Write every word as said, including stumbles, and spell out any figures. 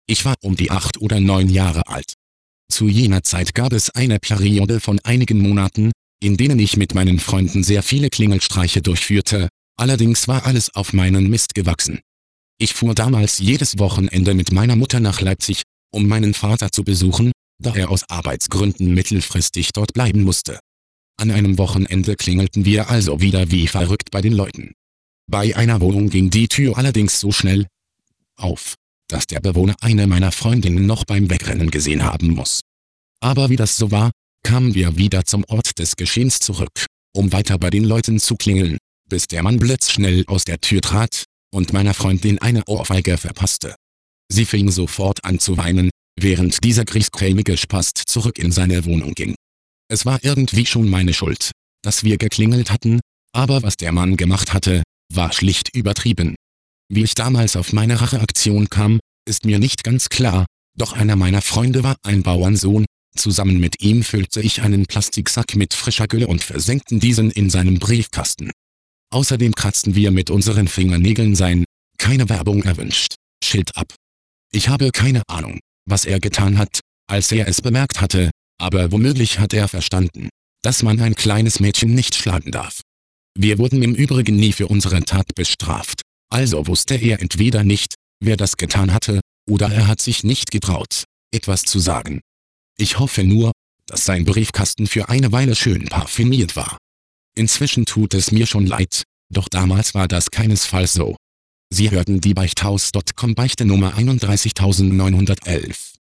Ich war um die acht oder neun Jahre alt. Zu jener Zeit gab es eine Periode von einigen Monaten, in denen ich mit meinen Freunden sehr viele Klingelstreiche durchführte, allerdings war alles auf meinen Mist gewachsen. Ich fuhr damals jedes Wochenende mit meiner Mutter nach Leipzig, um meinen Vater zu besuchen, da er aus Arbeitsgründen mittelfristig dort bleiben musste. An einem Wochenende klingelten wir also wieder wie verrückt bei den Leuten. Bei einer Wohnung ging die Tür allerdings so schnell auf, dass der Bewohner eine meiner Freundinnen noch beim Wegrennen gesehen haben muss. Aber wie das so war, kamen wir wieder zum Ort des Geschehens zurück, um weiter bei den Leuten zu klingeln, bis der Mann blitzschnell aus der Tür trat und meiner Freundin eine Ohrfeige verpasste. Sie fing sofort an zu weinen, während dieser griesgrämige Spast zurück in seine Wohnung ging. Es war irgendwie schon meine Schuld, dass wir geklingelt hatten, aber was der Mann gemacht hatte, war schlicht übertrieben. Wie ich damals auf meine Racheaktion kam, ist mir nicht ganz klar, doch einer meiner Freunde war ein Bauernsohn. Zusammen mit ihm füllte ich einen Plastiksack mit frischer Gülle und versenkten diesen in seinem Briefkasten. Außerdem kratzten wir mit unseren Fingernägeln sein „Keine Werbung erwünscht" Schild ab. Ich habe keine Ahnung, was er getan hat, als er es bemerkt hatte, aber womöglich hat er verstanden, dass man ein kleines Mädchen nicht schlagen darf. Wir wurden im Übrigen nie für unsere Tat bestraft, also wusste er entweder nicht, wer das getan hatte, oder er hat sich nicht getraut, etwas zu sagen. Ich hoffe nur, dass sein Briefkasten für eine Weile schön parfümiert war. Inzwischen tut es mir schon leid, doch damals war das keinesfalls so. Sie hörten die Beichthaus Punkt com Beichte Nummer einunddreißigtausendneunhundertelf.